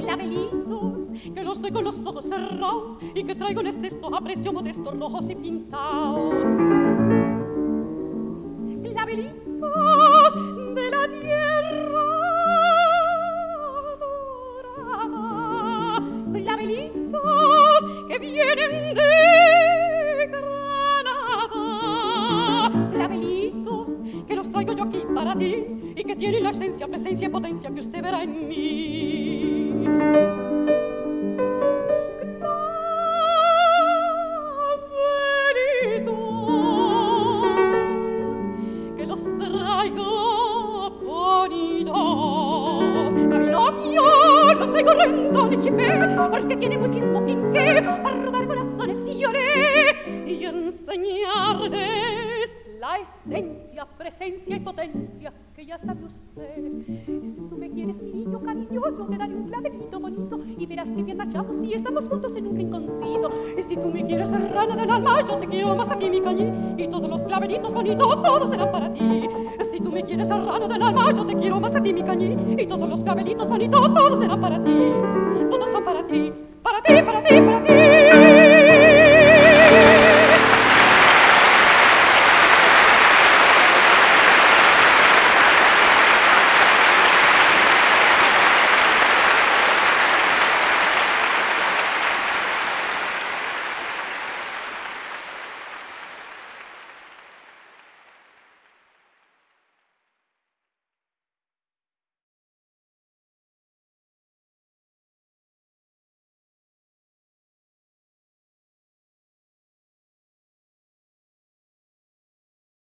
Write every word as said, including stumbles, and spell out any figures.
clavelitos, que los doy con los ojos cerrados y que traigo en el cesto a precio modesto rojos y pintados. Clavelitos de la tierra dorada, clavelitos que vienen de Granada, clavelitos que los traigo yo aquí para ti y que tienen la esencia, presencia y potencia que usted verá en mí. Clavelitos que los traigo bonitos, a mi novio los traigo rentón y chipé, porque tiene muchísimo quinqué para robar corazones y lloré y enseñarles la esencia, presencia y potencia que ya sabe usted. Si tú me quieres, mi niño cariñoso, te daré un clavelito bonito y verás que bien marchamos y estamos juntos en un rinconcito. Y si tú me quieres, serrana del alma, yo te quiero más aquí, mi cañí, y todos los clavelitos bonitos, todos serán para ti. Si tú me quieres, serrana del alma, yo te quiero más aquí, mi cañí, y todos los clavelitos bonitos, todos serán para ti. Todos son para ti, para ti, para ti, para ti.